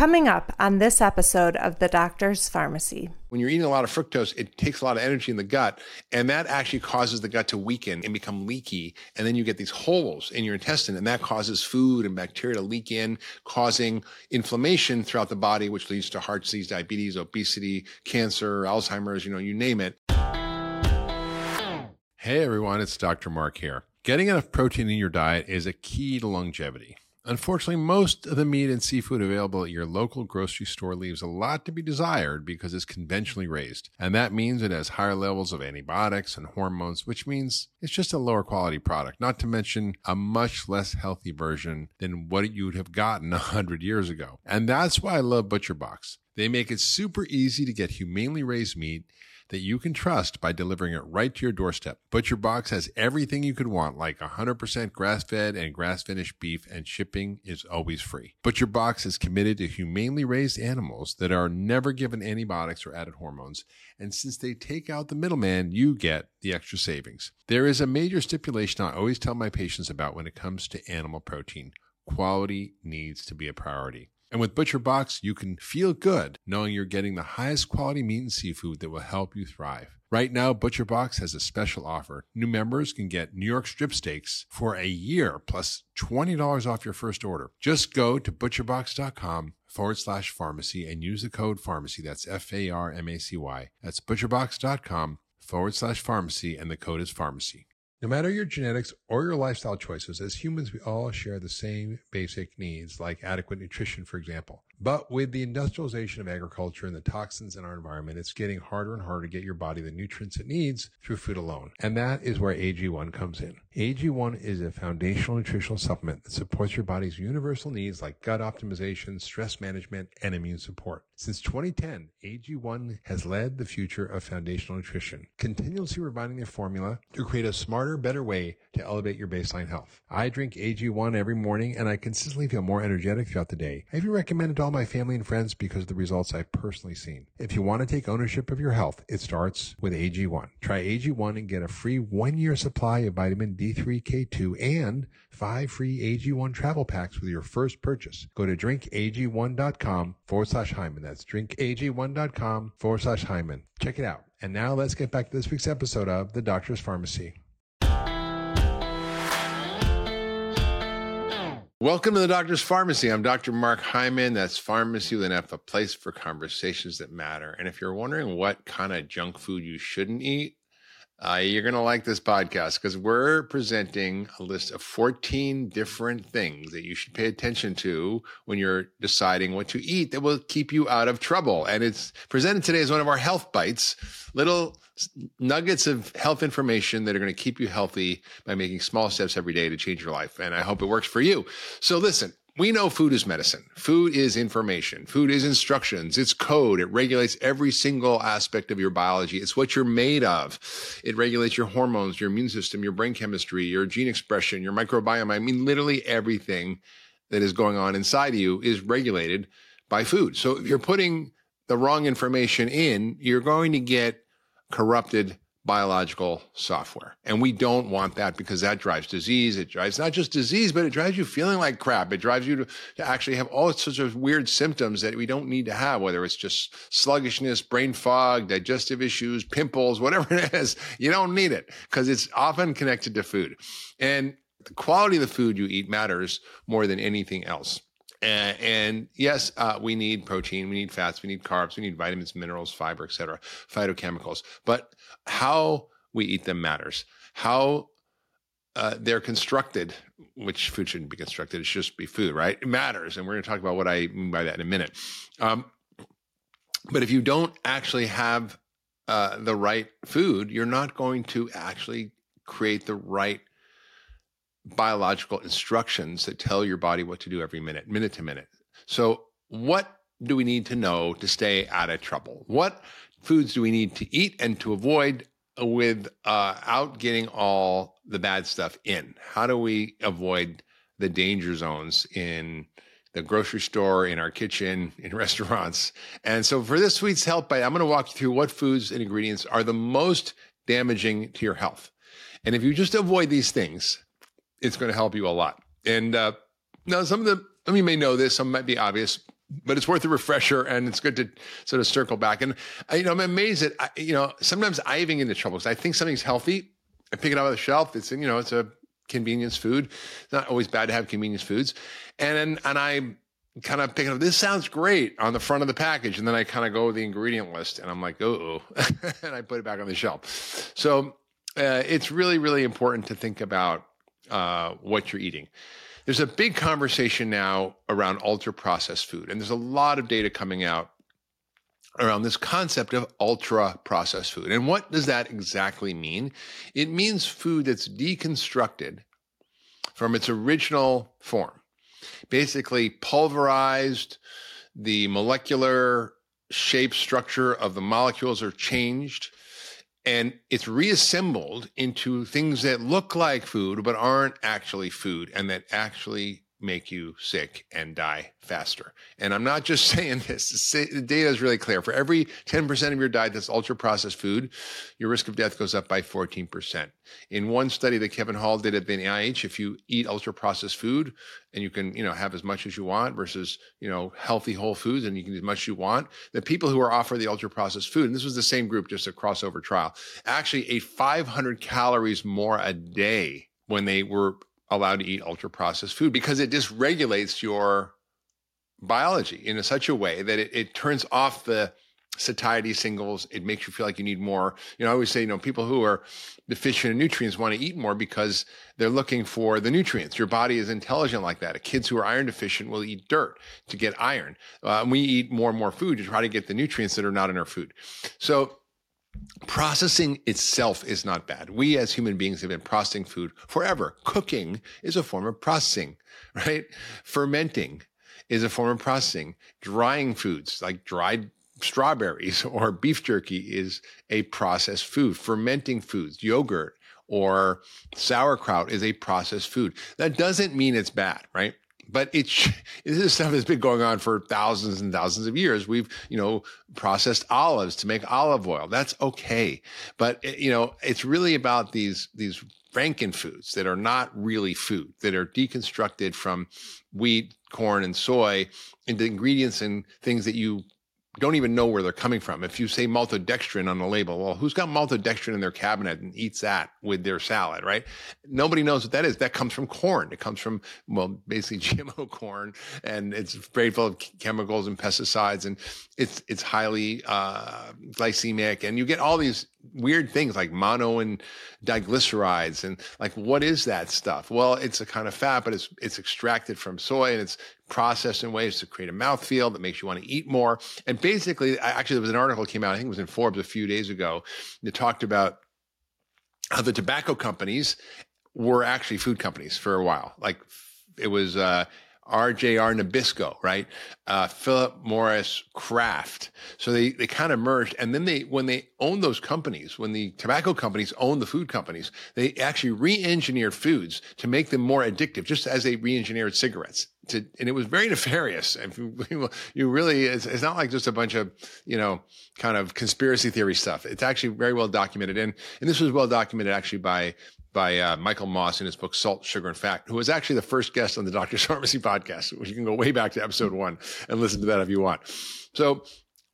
Coming up on this episode of The Doctor's Pharmacy. When you're eating a lot of fructose, it takes a lot of energy in the gut, and that actually causes the gut to weaken and become leaky. And then you get these holes in your intestine, and that causes food and bacteria to leak in, causing inflammation throughout the body, which leads to heart disease, diabetes, obesity, cancer, Alzheimer's, you name it. Hey everyone, it's Dr. Mark here. Getting enough protein in your diet is a key to longevity. Unfortunately, most of the meat and seafood available at your local grocery store leaves a lot to be desired because it's conventionally raised. And that means it has higher levels of antibiotics and hormones, which means it's just a lower quality product, not to mention a much less healthy version than what you would have gotten 100 years ago. And that's why I love ButcherBox. They make it super easy to get humanely raised meat that you can trust by delivering it right to your doorstep. ButcherBox has everything you could want, like 100% grass-fed and grass-finished beef, and shipping is always free. ButcherBox is committed to humanely raised animals that are never given antibiotics or added hormones, and since they take out the middleman, you get the extra savings. There is a major stipulation I always tell my patients about when it comes to animal protein. Quality needs to be a priority. And with ButcherBox, you can feel good knowing you're getting the highest quality meat and seafood that will help you thrive. Right now, ButcherBox has a special offer. New members can get New York strip steaks for a year plus $20 off your first order. Just go to butcherbox.com/pharmacy and use the code pharmacy. That's FARMACY. That's butcherbox.com/pharmacy, and the code is pharmacy. No matter your genetics or your lifestyle choices, as humans, we all share the same basic needs, like adequate nutrition, for example. But with the industrialization of agriculture and the toxins in our environment, it's getting harder and harder to get your body the nutrients it needs through food alone. And that is where AG1 comes in. AG1 is a foundational nutritional supplement that supports your body's universal needs like gut optimization, stress management, and immune support. Since 2010, AG1 has led the future of foundational nutrition, continuously refining their formula to create a smarter, better way to elevate your baseline health. I drink AG1 every morning, and I consistently feel more energetic throughout the day. I even recommend it to all my family and friends because of the results I've personally seen. If you want to take ownership of your health, it starts with AG1. Try AG1 and get a free 1-year supply of vitamin D3, K2, and 5 free AG1 travel packs with your first purchase. Go to drinkag1.com/Hyman. That's drinkag1.com/Hyman. Check it out. And now let's get back to this week's episode of The Doctor's Pharmacy. Welcome to The Doctor's Pharmacy. I'm Dr. Mark Hyman. That's Pharmacy with an F, a place for conversations that matter. And if you're wondering what kind of junk food you shouldn't eat, you're going to like this podcast because we're presenting a list of 14 different things that you should pay attention to when you're deciding what to eat that will keep you out of trouble. And it's presented today as one of our health bites, little nuggets of health information that are going to keep you healthy by making small steps every day to change your life. And I hope it works for you. So listen. We know food is medicine. Food is information. Food is instructions. It's code. It regulates every single aspect of your biology. It's what you're made of. It regulates your hormones, your immune system, your brain chemistry, your gene expression, your microbiome. I mean, literally everything that is going on inside of you is regulated by food. So if you're putting the wrong information in, you're going to get corrupted biological software. And we don't want that because that drives disease. It drives not just disease, but it drives you feeling like crap. It drives you to actually have all sorts of weird symptoms that we don't need to have, whether it's just sluggishness, brain fog, digestive issues, pimples, whatever it is. You don't need it because it's often connected to food. And the quality of the food you eat matters more than anything else. And yes, we need protein, we need fats, we need carbs, we need vitamins, minerals, fiber, etc., phytochemicals. But how we eat them matters. How they're constructed, which food shouldn't be constructed, it should just be food, right? It matters. And we're going to talk about what I mean by that in a minute. But if you don't actually have the right food, you're not going to actually create the right biological instructions that tell your body what to do every minute to minute. So what do we need to know to stay out of trouble? What foods do we need to eat and to avoid without getting all the bad stuff in? How do we avoid the danger zones in the grocery store, in our kitchen, in restaurants? And so for this week's Health Bite, I'm going to walk you through what foods and ingredients are the most damaging to your health. And if you just avoid these things, it's going to help you a lot. And now some of you may know this, some might be obvious, but it's worth a refresher, and it's good to sort of circle back. And I'm amazed that sometimes I even get into trouble because I think something's healthy. I pick it up off the shelf. It's it's a convenience food. It's not always bad to have convenience foods, and I kind of pick it up. This sounds great on the front of the package, and then I kind of go to the ingredient list, and I'm like, oh, and I put it back on the shelf. So it's really, really important to think about what you're eating. There's a big conversation now around ultra-processed food, and there's a lot of data coming out around this concept of ultra-processed food. And what does that exactly mean? It means food that's deconstructed from its original form, basically pulverized, the molecular shape structure of the molecules are changed, and it's reassembled into things that look like food but aren't actually food and that actually make you sick and die faster. And I'm not just saying this. The data is really clear. For every 10% of your diet that's ultra-processed food, your risk of death goes up by 14%. In one study that Kevin Hall did at the NIH, if you eat ultra-processed food and you can, have as much as you want versus, healthy whole foods and you can eat as much as you want, the people who are offered the ultra-processed food, and this was the same group, just a crossover trial, actually ate 500 calories more a day when they were allowed to eat ultra-processed food, because it dysregulates your biology in such a way that it turns off the satiety signals. It makes you feel like you need more. I always say, people who are deficient in nutrients want to eat more because they're looking for the nutrients. Your body is intelligent like that. Kids who are iron deficient will eat dirt to get iron. We eat more and more food to try to get the nutrients that are not in our food. So processing itself is not bad. We as human beings have been processing food forever. Cooking is a form of processing, right? Fermenting is a form of processing. Drying foods like dried strawberries or beef jerky is a processed food. Fermenting foods, yogurt or sauerkraut is a processed food. That doesn't mean it's bad, right? But this is stuff that's been going on for thousands and thousands of years. We've, processed olives to make olive oil. That's okay. But, it's really about these frankenfoods that are not really food, that are deconstructed from wheat, corn, and soy into ingredients and things that you don't even know where they're coming from. If you say maltodextrin on the label, well, who's got maltodextrin in their cabinet and eats that with their salad, right? Nobody knows what that is. That comes from corn. It comes from, basically GMO corn, and it's very full of chemicals and pesticides, and it's highly glycemic, and you get all these weird things like mono and diglycerides, and like, what is that stuff? Well, it's a kind of fat, but it's extracted from soy, and it's processed in ways to create a mouthfeel that makes you want to eat more. And basically, actually, there was an article that came out, I think it was in Forbes a few days ago, that talked about how the tobacco companies were actually food companies for a while. Like it was RJR Nabisco, right? Philip Morris Kraft. So they kind of merged. And then when they owned those companies, when the tobacco companies owned the food companies, they actually re-engineered foods to make them more addictive, just as they re-engineered cigarettes. And it was very nefarious. You really, it's not like just a bunch of, kind of conspiracy theory stuff. It's actually very well documented. And this was well documented actually by Michael Moss in his book, Salt, Sugar, and Fat, who was actually the first guest on the Doctor's Pharmacy podcast, which you can go way back to episode 1 and listen to that if you want. So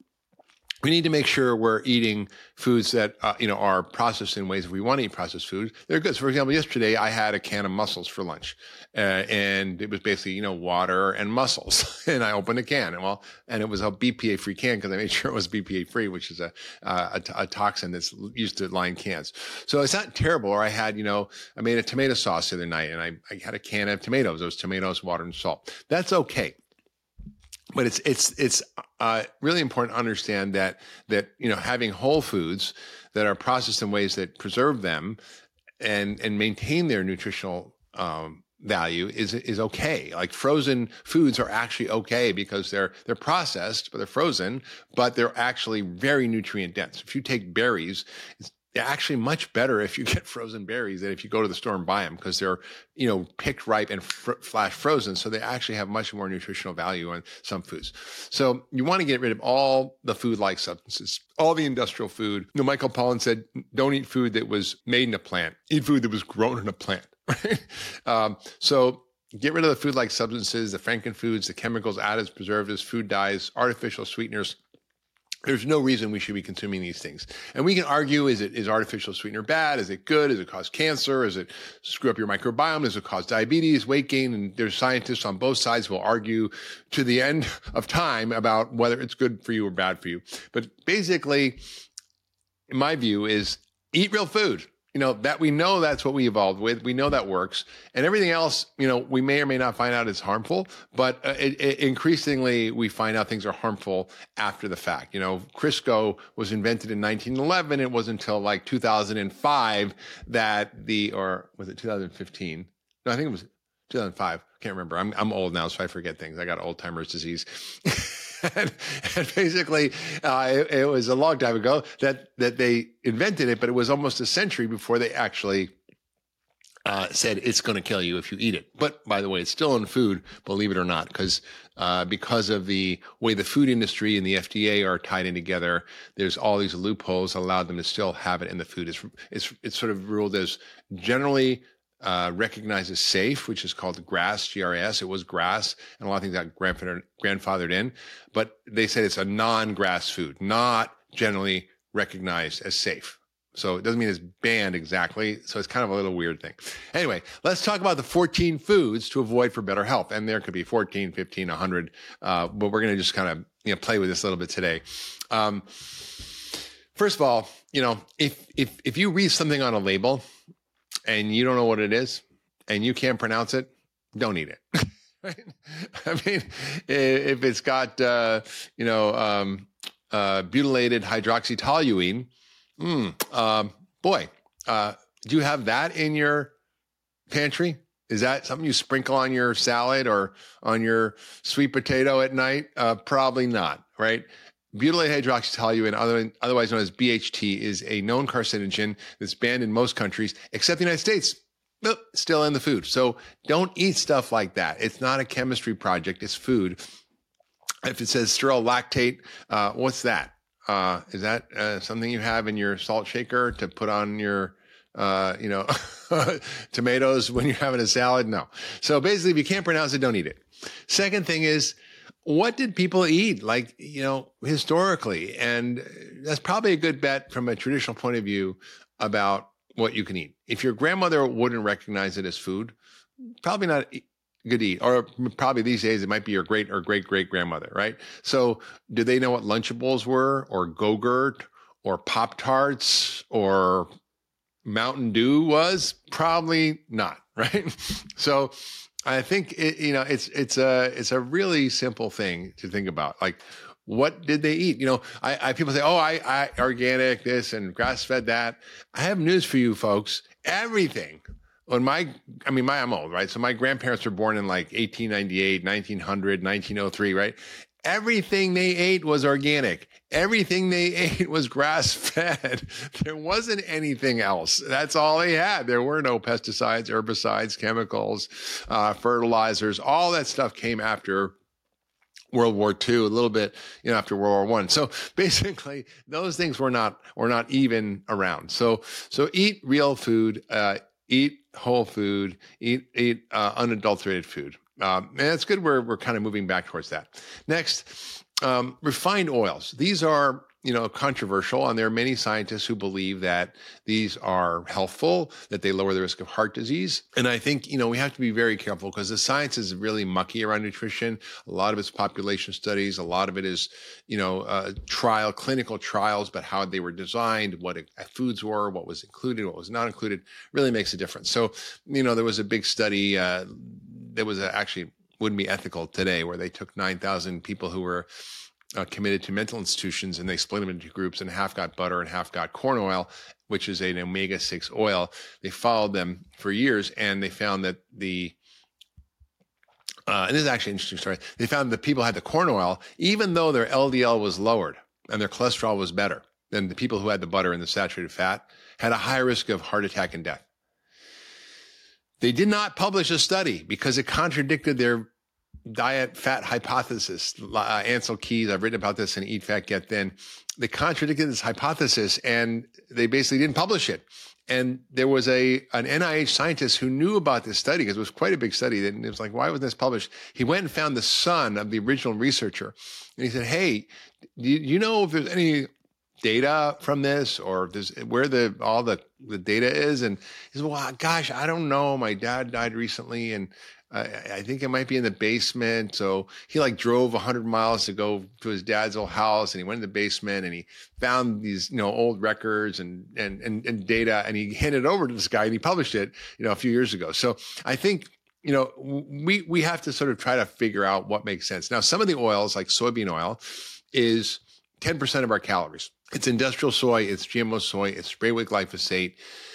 we need to make sure we're eating foods that, are processed in ways, if we want to eat processed food, they're good. So for example, yesterday I had a can of mussels for lunch, and it was basically, water and mussels. And I opened a can and it was a BPA free can because I made sure it was BPA free, which is a toxin that's used to line cans. So it's not terrible. Or I made a tomato sauce the other night, and I had a can of tomatoes. It was tomatoes, water, and salt. That's okay. But it's really important to understand that having whole foods that are processed in ways that preserve them and maintain their nutritional value is okay. Like frozen foods are actually okay because they're processed, but they're frozen, but they're actually very nutrient dense. If you take berries, they're actually much better if you get frozen berries than if you go to the store and buy them, because they're, picked ripe and flash frozen. So they actually have much more nutritional value on some foods. So you want to get rid of all the food-like substances, all the industrial food. Michael Pollan said, don't eat food that was made in a plant. Eat food that was grown in a plant. Right? So Get rid of the food-like substances, the frankenfoods, the chemicals, additives, preservatives, food dyes, artificial sweeteners. There's no reason we should be consuming these things. And we can argue, is artificial sweetener bad? Is it good? Does it cause cancer? Does it screw up your microbiome? Does it cause diabetes, weight gain? And there's scientists on both sides who will argue to the end of time about whether it's good for you or bad for you. But basically, in my view, is eat real food. That we know that's what we evolved with. We know that works. And everything else, we may or may not find out is harmful, but increasingly we find out things are harmful after the fact. Crisco was invented in 1911. It wasn't until like 2005 that or was it 2015? No, I think it was 2005. Can't remember. I'm old now, so I forget things. I got old timer's disease. And basically, it was a long time ago that they invented it, but it was almost a century before they actually said it's going to kill you if you eat it. But by the way, it's still in food, believe it or not, because of the way the food industry and the FDA are tied in together, there's all these loopholes that allow them to still have it in the food. It's sort of ruled as generally recognized as safe, which is called GRAS, G-R-A-S. It was GRAS, and a lot of things got grandfathered in. But they said it's a non-GRAS food, not generally recognized as safe. So it doesn't mean it's banned exactly. So it's kind of a little weird thing. Anyway, let's talk about the 14 foods to avoid for better health. And there could be 14, 15, 100. But we're going to just kind of play with this a little bit today. First of all, if you read something on a label and you don't know what it is and you can't pronounce it, don't eat it. Right? I mean, if it's got, butylated hydroxytoluene, do you have that in your pantry? Is that something you sprinkle on your salad or on your sweet potato at night? Probably not, right? Butylated hydroxytoluene, otherwise known as BHT, is a known carcinogen that's banned in most countries, except the United States. Nope, still in the food. So don't eat stuff like that. It's not a chemistry project. It's food. If it says sterile lactate, what's that? Is that something you have in your salt shaker to put on your, tomatoes when you're having a salad? No. So basically, if you can't pronounce it, don't eat it. Second thing is, what did people eat historically? And that's probably a good bet from a traditional point of view about what you can eat. If your grandmother wouldn't recognize it as food, probably not good to eat. Or probably these days, it might be your great or great great grandmother, right? So do they know what Lunchables were, or Go-Gurt, or Pop-Tarts, or Mountain Dew was? Probably not, right? So I think it's a really simple thing to think about. Like, what did they eat? I people say, I organic this and grass fed that. I have news for you folks. Everything. I'm old, right? So my grandparents were born in like 1898, 1900, 1903, right? Everything they ate was organic. Everything they ate was grass-fed. There wasn't anything else. That's all they had. There were no pesticides, herbicides, chemicals, fertilizers. All that stuff came after World War II, a little bit, after World War I. So basically, those things were not even around. So eat real food, eat whole food, eat unadulterated food. And that's good. We're kind of moving back towards that. Next, refined oils. These are, controversial, and there are many scientists who believe that these are healthful, that they lower the risk of heart disease. And I think, we have to be very careful because the science is really mucky around nutrition. A lot of it's population studies. A lot of it is, clinical trials, but how they were designed, what foods were, what was included, what was not included, really makes a difference. So, there was a big study that was actually wouldn't be ethical today, where they took 9,000 people who were committed to mental institutions, and they split them into groups, and half got butter and half got corn oil, which is an omega-6 oil. They followed them for years, and they found that and this is actually an interesting story, they found that people had the corn oil, even though their LDL was lowered and their cholesterol was better than the people who had the butter and the saturated fat, had a higher risk of heart attack and death. They did not publish a study because it contradicted their diet fat hypothesis. Ansel Keys, I've written about this in Eat Fat, Get Thin. They contradicted this hypothesis, and they basically didn't publish it. And there was an NIH scientist who knew about this study because it was quite a big study. And it was like, why wasn't this published? He went and found the son of the original researcher. And he said, hey, do you know if there's any data from this, or if there's where all the data is? And he said, well, gosh, I don't know. My dad died recently, and I think it might be in the basement. So he drove 100 miles to go to his dad's old house, and he went in the basement and he found these, old records and data, and he handed it over to this guy and he published it, a few years ago. So I think, we have to sort of try to figure out what makes sense. Now, some of the oils, like soybean oil, is 10% of our calories. It's industrial soy, it's GMO soy, it's sprayed with glyphosate.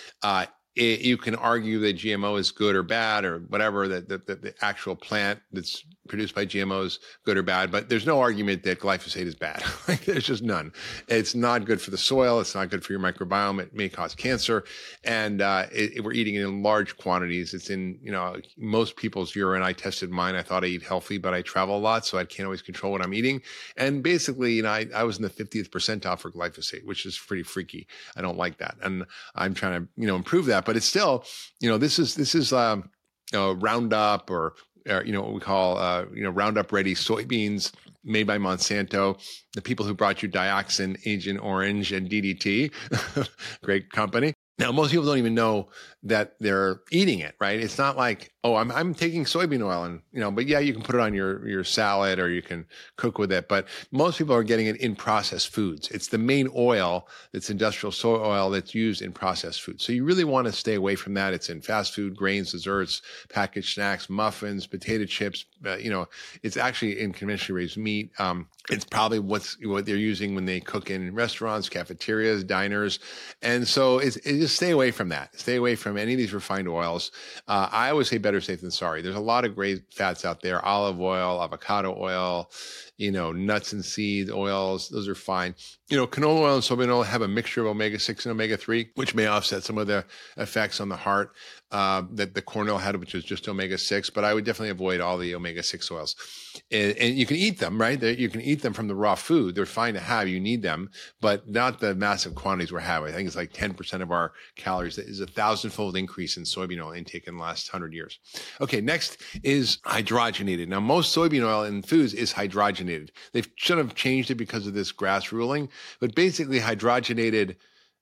You can argue that GMO is good or bad or whatever, that the actual plant that's produced by GMO is good or bad, but there's no argument that glyphosate is bad. There's just none. It's not good for the soil. It's not good for your microbiome. It may cause cancer. And we're eating it in large quantities. It's in, most people's urine. I tested mine. I thought I eat healthy, but I travel a lot, so I can't always control what I'm eating. And basically, I was in the 50th percentile for glyphosate, which is pretty freaky. I don't like that. And I'm trying to, improve that. But it's still, this is Roundup or what we call, Roundup Ready soybeans made by Monsanto, the people who brought you Dioxin, Agent Orange, and DDT, great company. Now, most people don't even know that they're eating it, right? It's not like, oh, I'm taking soybean oil and, but yeah, you can put it on your salad or you can cook with it. But most people are getting it in processed foods. It's the main oil that's industrial soy oil that's used in processed foods. So you really want to stay away from that. It's in fast food, grains, desserts, packaged snacks, muffins, potato chips. It's actually in conventionally raised meat. It's probably what they're using when they cook in restaurants, cafeterias, diners. And so it's just stay away from that. Stay away from any of these refined oils. I always say better safe than sorry. There's a lot of great fats out there, olive oil, avocado oil, nuts and seed oils. Those are fine. Canola oil and soybean oil have a mixture of omega-6 and omega-3, which may offset some of the effects on the heart that the corn oil had, which was just omega-6. But I would definitely avoid all the omega-6 oils. And you can eat them, right? You can eat them from the raw food. They're fine to have. You need them, but not the massive quantities we're having. I think it's like 10% of our calories. That is a 1,000-fold increase in soybean oil intake in the last 100 years. Okay, next is hydrogenated. Now, most soybean oil in foods is hydrogenated. They've should have changed it because of this GRAS ruling, but basically hydrogenated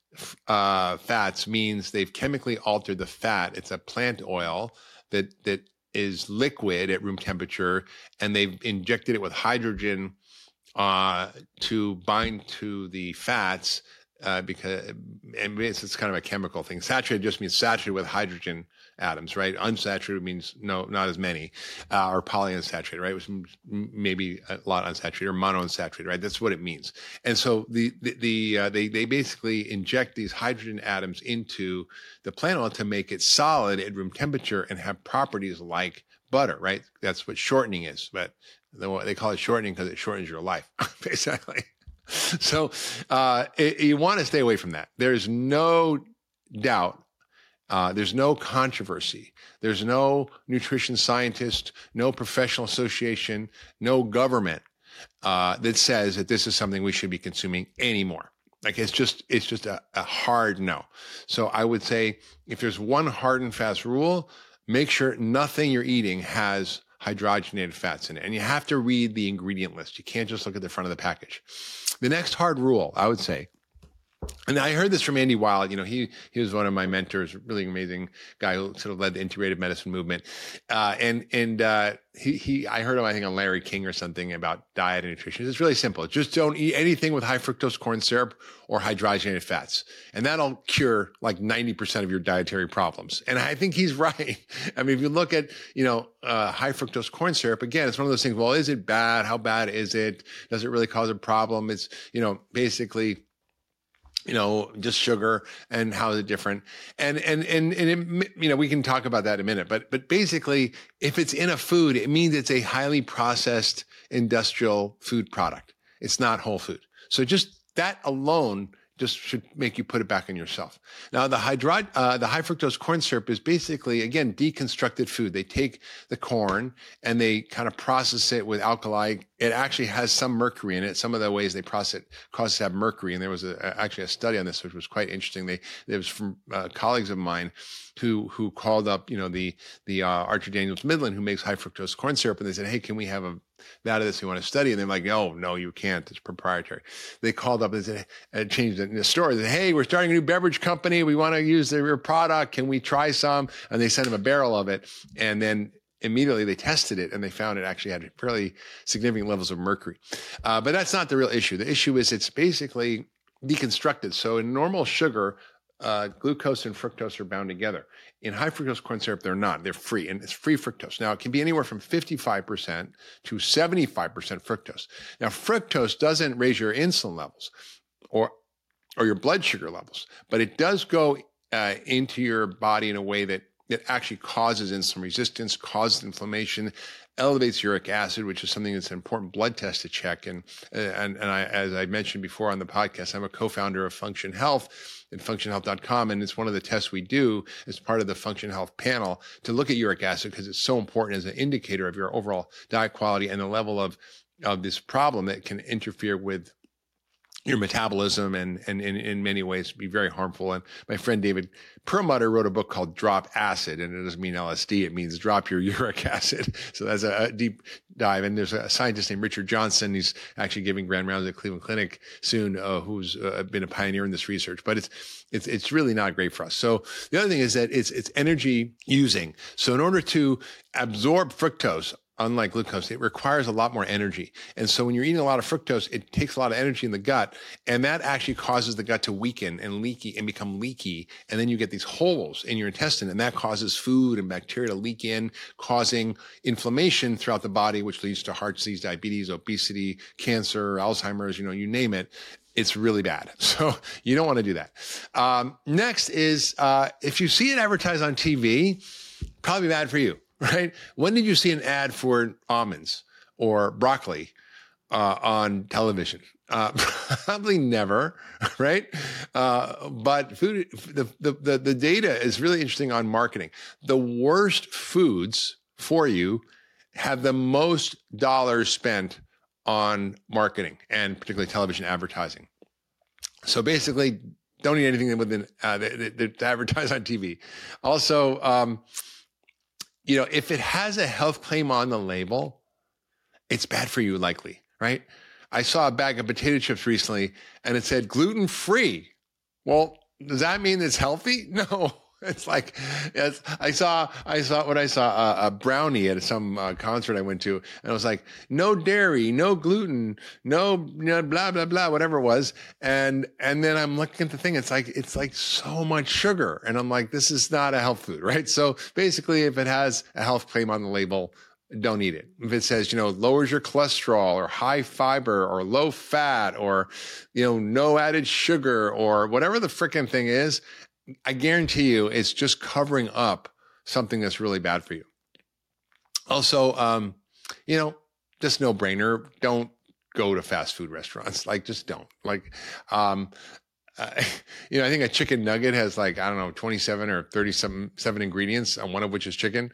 fats means they've chemically altered the fat. It's a plant oil that is liquid at room temperature, and they've injected it with hydrogen to bind to the fats because it's kind of a chemical thing. Saturated just means saturated with hydrogen atoms, right? Unsaturated means not as many, or polyunsaturated, right? Which maybe a lot unsaturated or monounsaturated, right? That's what it means. And so they basically inject these hydrogen atoms into the plant oil to make it solid at room temperature and have properties like butter, right? That's what shortening is, but they call it shortening because it shortens your life, basically. So you want to stay away from that. There's no doubt. There's no controversy. There's no nutrition scientist, no professional association, no government that says that this is something we should be consuming anymore. Like it's just a hard no. So I would say if there's one hard and fast rule, make sure nothing you're eating has hydrogenated fats in it. And you have to read the ingredient list. You can't just look at the front of the package. The next hard rule, I would say, and I heard this from Andy Weil. He was one of my mentors, really amazing guy who sort of led the integrative medicine movement. I heard him, I think, on Larry King or something about diet and nutrition. It's really simple. Just don't eat anything with high fructose corn syrup or hydrogenated fats. And that'll cure like 90% of your dietary problems. And I think he's right. I mean, if you look at, high fructose corn syrup, again, it's one of those things. Well, is it bad? How bad is it? Does it really cause a problem? It's, basically, just sugar, and how is it different? And it, we can talk about that in a minute, but basically if it's in a food, it means it's a highly processed industrial food product. It's not whole food. So just that alone just should make you put it back in yourself. Now, the high fructose corn syrup is basically, again, deconstructed food. They take the corn and they kind of process it with alkali. It actually has some mercury in it. Some of the ways they process it causes to have mercury. And there was actually a study on this, which was quite interesting. It was from colleagues of mine who called up, the Archer Daniels Midland, who makes high fructose corn syrup. And they said, hey, can we have a vat of this we want to study? And they're like, oh, no, you can't. It's proprietary. They called up and said, changed it in the store. They said, hey, we're starting a new beverage company. We want to use your product. Can we try some? And they sent them a barrel of it. And then immediately they tested it and they found it actually had fairly significant levels of mercury. But that's not the real issue. The issue is it's basically deconstructed. So in normal sugar, glucose and fructose are bound together. In high fructose corn syrup, they're not. They're free, and it's free fructose. Now, it can be anywhere from 55% to 75% fructose. Now, fructose doesn't raise your insulin levels or your blood sugar levels, but it does go into your body in a way that it actually causes insulin resistance, causes inflammation, elevates uric acid, which is something that's an important blood test to check. And I, as I mentioned before on the podcast, I'm a co-founder of Function Health at functionhealth.com. And it's one of the tests we do as part of the Function Health panel to look at uric acid because it's so important as an indicator of your overall diet quality and the level of this problem that can interfere with your metabolism and in many ways be very harmful. And my friend David Perlmutter wrote a book called Drop Acid, and it doesn't mean LSD. It means drop your uric acid. So that's a deep dive. And there's a scientist named Richard Johnson. He's actually giving grand rounds at Cleveland Clinic soon, who's been a pioneer in this research, but it's really not great for us. So the other thing is that it's energy using. So in order to absorb fructose, unlike glucose, it requires a lot more energy. And so when you're eating a lot of fructose, it takes a lot of energy in the gut, and that actually causes the gut to weaken and become leaky. And then you get these holes in your intestine, and that causes food and bacteria to leak in, causing inflammation throughout the body, which leads to heart disease, diabetes, obesity, cancer, Alzheimer's, you name it. It's really bad. So you don't want to do that. Next is, if you see it advertised on TV, probably bad for you. Right? When did you see an ad for almonds or broccoli on television? Probably never, right? But food, the data is really interesting on marketing. The worst foods for you have the most dollars spent on marketing and particularly television advertising. So basically, don't eat anything that advertise on TV. Also, if it has a health claim on the label, it's bad for you, likely, right? I saw a bag of potato chips recently and it said gluten-free. Well, does that mean it's healthy? No. It's like, yes, I saw a brownie at some concert I went to, and I was like, no dairy, no gluten, no blah, blah, blah, whatever it was. And then I'm looking at the thing. It's like so much sugar. And I'm like, this is not a health food, right? So basically, if it has a health claim on the label, don't eat it. If it says, lowers your cholesterol or high fiber or low fat or, no added sugar or whatever the frickin' thing is, I guarantee you it's just covering up something that's really bad for you. Also, just no brainer. Don't go to fast food restaurants. Just don't. I think a chicken nugget has 27 or 37 ingredients, one of which is chicken.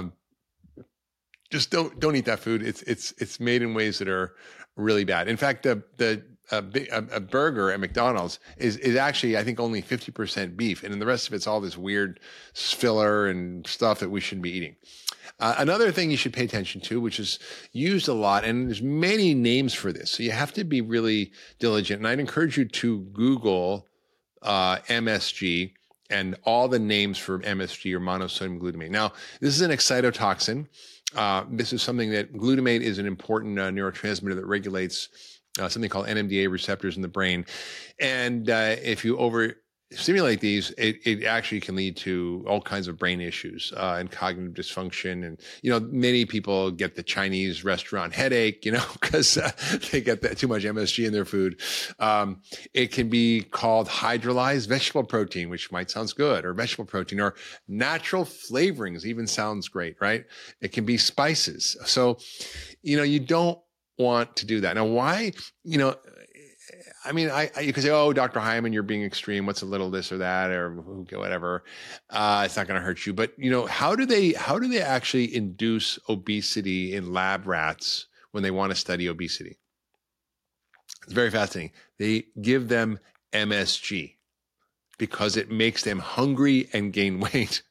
Just don't eat that food. It's made in ways that are really bad. In fact, a burger at McDonald's is actually, I think, only 50% beef. And then the rest of it's all this weird filler and stuff that we shouldn't be eating. Another thing you should pay attention to, which is used a lot, and there's many names for this. So you have to be really diligent. And I'd encourage you to Google MSG and all the names for MSG or monosodium glutamate. Now, this is an excitotoxin. This is something that glutamate is an important neurotransmitter that regulates something called NMDA receptors in the brain. And if you overstimulate these, it actually can lead to all kinds of brain issues and cognitive dysfunction. And, many people get the Chinese restaurant headache, because they get too much MSG in their food. It can be called hydrolyzed vegetable protein, which might sound good, or vegetable protein, or natural flavorings even sounds great, right? It can be spices. So, you don't want to do that. Now, why, I mean, you could say, oh, Dr. Hyman, you're being extreme. What's a little this or that or whatever? It's not going to hurt you. But, how do they actually induce obesity in lab rats when they want to study obesity? It's very fascinating. They give them MSG because it makes them hungry and gain weight.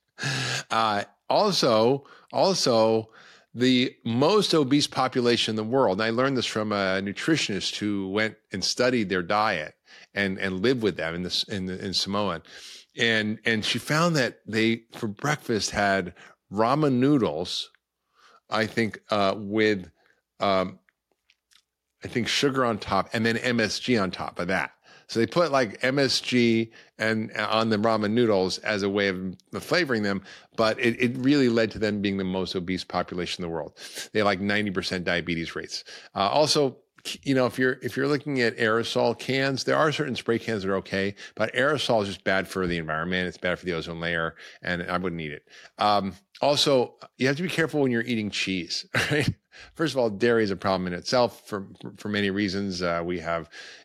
Also, the most obese population in the world, and I learned this from a nutritionist who went and studied their diet and lived with them in Samoa. And she found that they, for breakfast, had ramen noodles, I think, with, I think, sugar on top and then MSG on top of that. So they put like MSG and on the ramen noodles as a way of flavoring them, but it really led to them being the most obese population in the world. They have like 90% diabetes rates. Also, if you're looking at aerosol cans, there are certain spray cans that are okay, but aerosol is just bad for the environment. It's bad for the ozone layer, and I wouldn't eat it. Also, you have to be careful when you're eating cheese, right? First of all, dairy is a problem in itself for many reasons. We have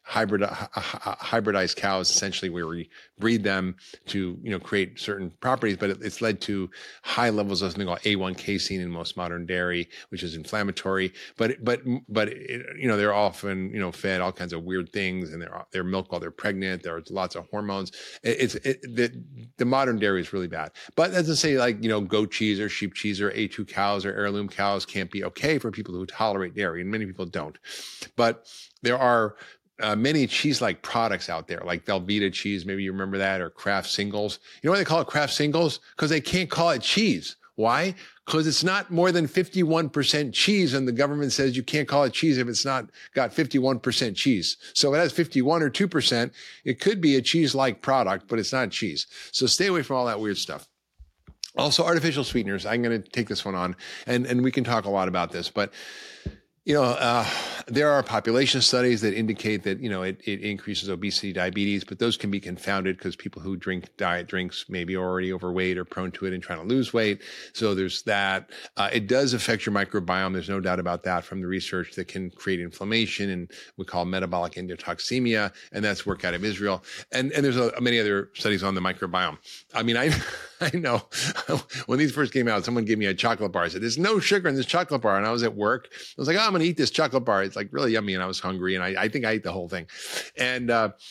hybridized cows, essentially, where we breed them to create certain properties, but it's led to high levels of something called A1 casein in most modern dairy, which is inflammatory. But they're often fed all kinds of weird things, and they're milked while they're pregnant. There's lots of hormones. The modern dairy is really bad. But as I say, like goat cheese or sheep cheese or A2 cows or heirloom cows can't be okay for people who tolerate dairy, and many people don't. But there are many cheese-like products out there, like Velveeta cheese, maybe you remember that, or Kraft Singles. You know why they call it Kraft Singles? Because they can't call it cheese. Why? Because it's not more than 51% cheese, and the government says you can't call it cheese if it's not got 51% cheese. So if it has 51 or 2%, it could be a cheese-like product, but it's not cheese. So stay away from all that weird stuff. Also, artificial sweeteners. I'm going to take this one on, and we can talk a lot about this, but there are population studies that indicate that, it increases obesity, diabetes, but those can be confounded because people who drink diet drinks may be already overweight or prone to it and trying to lose weight. So there's that. It does affect your microbiome. There's no doubt about that from the research that can create inflammation, and we call metabolic endotoxemia, and that's work out of Israel. And there's many other studies on the microbiome. I mean, I know when these first came out, someone gave me a chocolate bar. I said, there's no sugar in this chocolate bar. And I was at work. I was like, I'm going to eat this chocolate bar. It's like really yummy. And I was hungry. And I think I ate the whole thing. And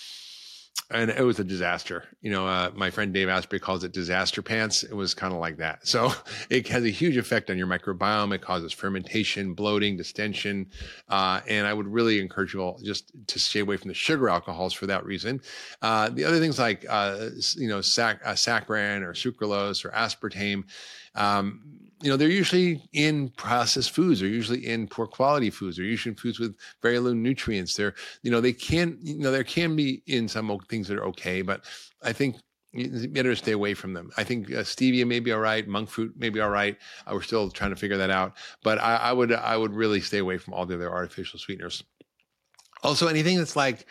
it was a disaster. My friend Dave Asprey calls it disaster pants. It was kind of like that. So it has a huge effect on your microbiome. It causes fermentation, bloating, distension. And I would really encourage you all just to stay away from the sugar alcohols for that reason. The other things like, saccharin or sucralose or aspartame, they're usually in processed foods. They're usually in poor quality foods. They're usually in foods with very low nutrients. There can be in some things that are okay, but I think you better stay away from them. I think stevia may be all right. Monk fruit may be all right. We're still trying to figure that out, but I would really stay away from all the other artificial sweeteners. Also, anything that's like,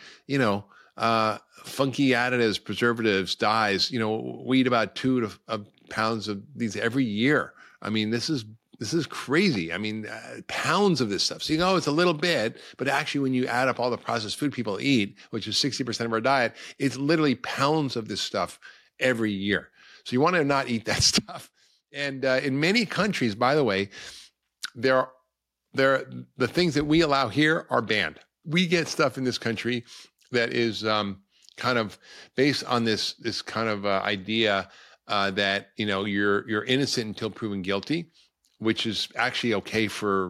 funky additives, preservatives, dyes, we eat about 2 pounds of these every year. I mean, this is crazy. I mean, pounds of this stuff. So, it's a little bit, but actually when you add up all the processed food people eat, which is 60% of our diet, it's literally pounds of this stuff every year. So you want to not eat that stuff. And in many countries, by the way, the things that we allow here are banned. We get stuff in this country that is kind of based on this kind of idea that you're innocent until proven guilty, which is actually okay for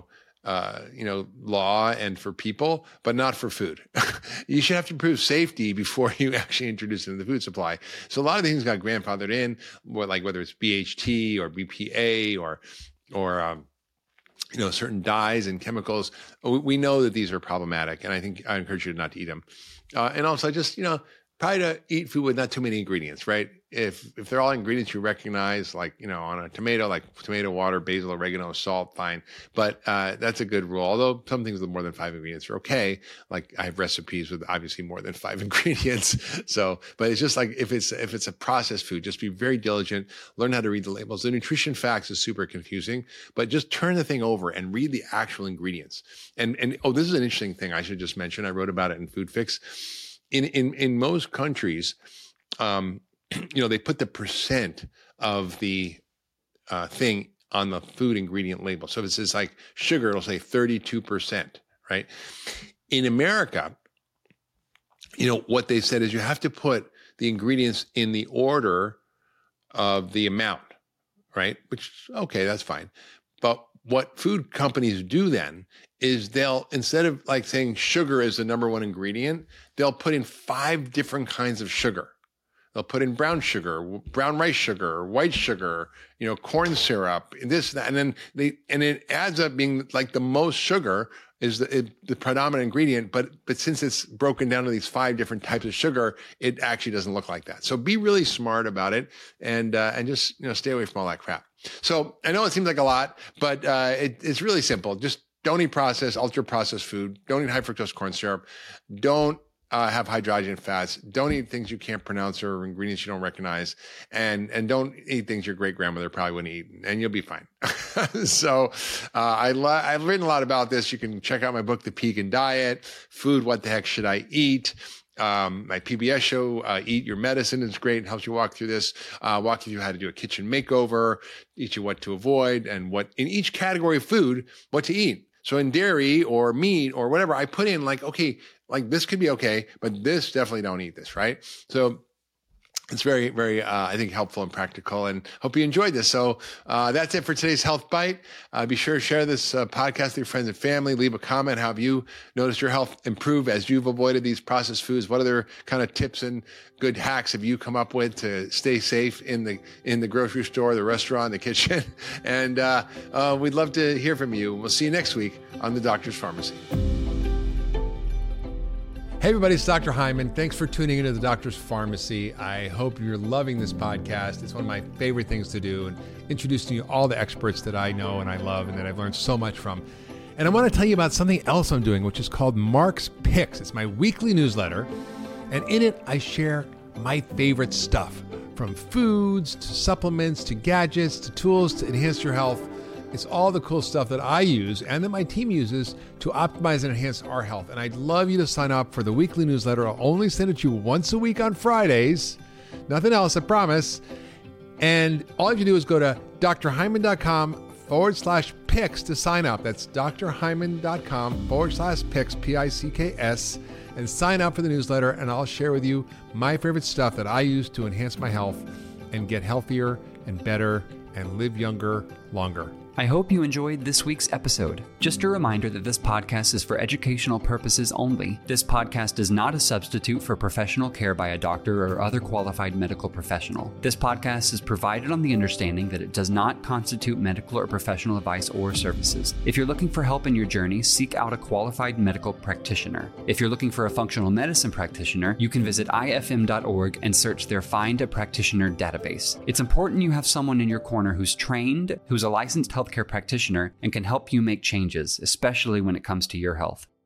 law and for people, but not for food. You should have to prove safety before you actually introduce it in the food supply. So a lot of things got grandfathered in, whether it's BHT or BPA or certain dyes and chemicals. We know that these are problematic, and I think I encourage you not to eat them. And also just, probably to eat food with not too many ingredients, right? If they're all ingredients you recognize, like, on a tomato, like tomato, water, basil, oregano, salt, fine. But that's a good rule. Although some things with more than 5 ingredients are okay. Like I have recipes with obviously more than 5 ingredients. So, but it's just like if it's a processed food, just be very diligent, learn how to read the labels. The nutrition facts is super confusing, but just turn the thing over and read the actual ingredients. And this is an interesting thing I should just mention. I wrote about it in Food Fix. In most countries, they put the percent of the thing on the food ingredient label. So if it says like sugar, it'll say 32%, right? In America, what they said is you have to put the ingredients in the order of the amount, right? Which, okay, that's fine. But what food companies do then is they'll, instead of like saying sugar is the number one ingredient, they'll put in 5 different kinds of sugar. They'll put in brown sugar, brown rice sugar, white sugar, corn syrup, this, that, and then it adds up being like the most sugar is the predominant ingredient, but since it's broken down to these 5 different types of sugar, it actually doesn't look like that. So be really smart about it and just stay away from all that crap. So I know it seems like a lot, but it's really simple. Just don't eat processed, ultra processed food. Don't eat high fructose corn syrup. Don't have high hydrogen fats. Don't eat things you can't pronounce or ingredients you don't recognize, and don't eat things your great grandmother probably wouldn't eat, and you'll be fine. So I've written a lot about this. You can check out my book, The Pegan Diet, Food, What the Heck Should I Eat? My PBS show, Eat Your Medicine, is great. It helps you walk through this, walk you through how to do a kitchen makeover, teach you what to avoid, and what in each category of food, what to eat. So in dairy or meat or whatever, I put in like, okay, like this could be okay, but this definitely don't eat this, right? So it's very, very, I think, helpful and practical, and hope you enjoyed this. So that's it for today's Health Bite. Be sure to share this podcast with your friends and family. Leave a comment. How have you noticed your health improve as you've avoided these processed foods? What other kind of tips and good hacks have you come up with to stay safe in the grocery store, the restaurant, the kitchen? And we'd love to hear from you. We'll see you next week on The Doctor's Pharmacy. Hey everybody, it's Dr. Hyman. Thanks for tuning into The Doctor's Pharmacy. I hope you're loving this podcast. It's one of my favorite things to do, and introducing you all the experts that I know and I love and that I've learned so much from. And I want to tell you about something else I'm doing, which is called Mark's Picks. It's my weekly newsletter, and in it I share my favorite stuff, from foods to supplements to gadgets to tools to enhance your health. It's all the cool stuff that I use and that my team uses to optimize and enhance our health. And I'd love you to sign up for the weekly newsletter. I'll only send it to you once a week on Fridays. Nothing else, I promise. And all you have to do is go to drhyman.com/picks to sign up. That's drhyman.com/picks, P-I-C-K-S, and sign up for the newsletter. And I'll share with you my favorite stuff that I use to enhance my health and get healthier and better and live younger, longer. I hope you enjoyed this week's episode. Just a reminder that this podcast is for educational purposes only. This podcast is not a substitute for professional care by a doctor or other qualified medical professional. This podcast is provided on the understanding that it does not constitute medical or professional advice or services. If you're looking for help in your journey, seek out a qualified medical practitioner. If you're looking for a functional medicine practitioner, you can visit ifm.org and search their Find a Practitioner database. It's important you have someone in your corner who's trained, who's a licensed healthcare practitioner, and can help you make changes, especially when it comes to your health.